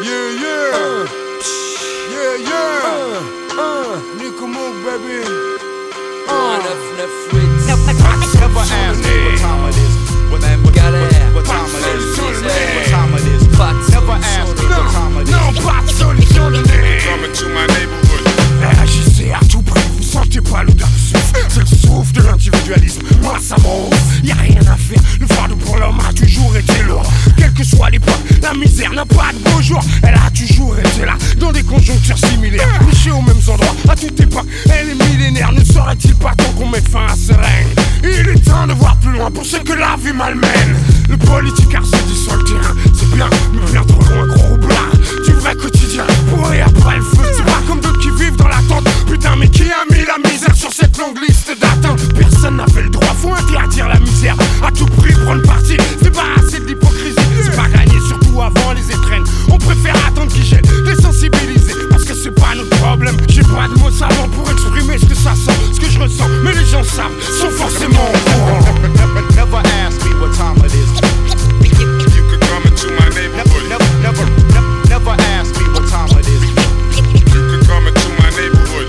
Nico Mook, baby. Never ask me what time it is. What time it is? What time it is? Never ask me what time it is. Non, pas de solution donnée. Coming to my neighborhood. Réagissez à tout prix, vous sentez pas l'odeur de souffle. C'est le souffle de l'individualisme, moi ça m'ouvre. Y'a rien à faire, le fardeau pour l'homme a toujours été lourd. Quelle que soit l'époque, la misère n'a pas de beau jour. Elle a toujours été là, dans des conjonctures similaires. Nichée aux mêmes endroits, à toute époque, elle est millénaire. Ne serait-il pas temps qu'on mette fin à ce règne? Il est temps de voir plus loin pour ceux que la vie malmène. Le politicard se dit sur le terrain, c'est bien, mais bien trop loin, gros blas. Du vrai quotidien, pour et après le feu. C'est pas comme d'autres qui vivent dans l'attente. Putain, mais qui a mis la misère sur cette longue liste d'attentes? Personne n'avait le droit, faut interdire la misère. À tout prix, prendre parti, se débarrasser de l'hypocrisie. C'est pas gagné, surtout avant les étrennes. On préfère attendre qu'ils gênent, désensibiliser, parce que c'est pas notre problème. J'ai pas de mots savants pour exprimer ce que ça sent, ce que je ressens. Mais les gens savent, sont forcément au courant. Never ask me what time it is. You could come into my neighborhood. Never ask me what time it is. You could come into my neighborhood.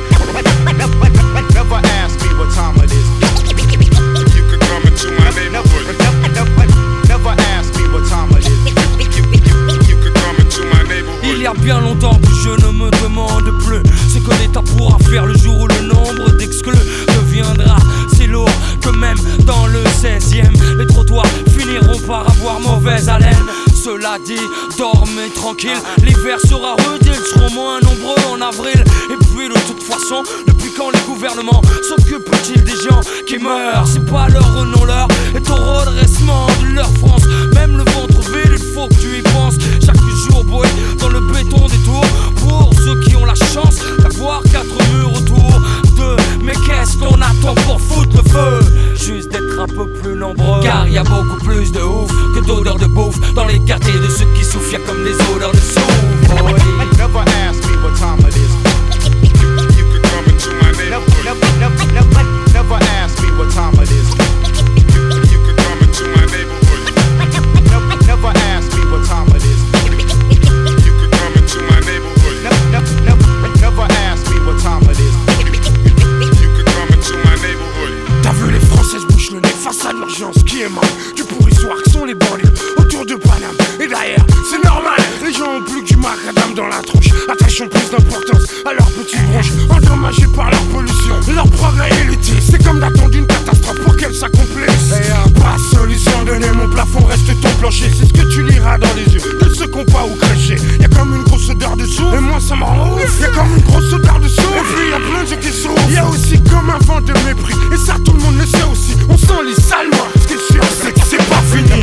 Never ask me what time it is. You could come into my neighborhood. Never ask me what time it is. You could come into my neighborhood. Il y a bien longtemps que je ne me demande plus ce que l'État pourra faire le jour où le nombre d'exclus deviendra si lourd que même dans le 16e, les trottoirs finiront par avoir mauvaise haleine. Cela dit, dormez tranquille, l'hiver sera rude, ils seront moins nombreux en avril. Et puis de toute façon, depuis quand les gouvernements s'occupent-ils des gens qui meurent? C'est pas leur non-leur, est au redressement de leur France. Même le ventre vide, il faut que tu y penses. Chaque jour boy, dans le béton des tours. Pour ceux qui ont la chance d'avoir 4 murs autour d'eux. Mais qu'est-ce qu'on attend pour foutre le feu? Juste d'être un peu plus nombreux. Car y a beaucoup plus de ouf que d'odeurs de bouffe dans les quartiers de ceux qui souffrent. Y'a comme des odeurs de souffle. Never ask me what time it is. You could come into my neighborhood. Never ask me what time it is. You could come into my neighborhood. Never ask me what time it is. You could come into my neighborhood. Never ask me what time it is. You could come into my neighborhood. T'as vu les Françaises bouchent le nez face à l'urgence qui émane du pourrissoir que sont les banlieues autour de Paname. Et d'ailleurs, c'est normal, les gens ont plus que du macadam dans la tronche. Attachons plus d'importance à leurs petites bronches endommagées par leur pollution. Leur progrès élitiste, c'est comme d'attendre une catastrophe pour qu'elle s'accomplisse. Pas de solution donnée, mon plafond reste ton plancher. C'est ce que tu liras dans les yeux de ceux qu'on pas où crécher. Y'a comme une grosse odeur de souffle, et moi ça m'en ouf. Y'a comme une grosse odeur de souffle, et puis y'a plein de gens qui souffrent. Y'a aussi comme un vent de mépris, et ça tout le monde le sait aussi. On s'enlise salement, ce qui est sûr c'est que c'est pas fini.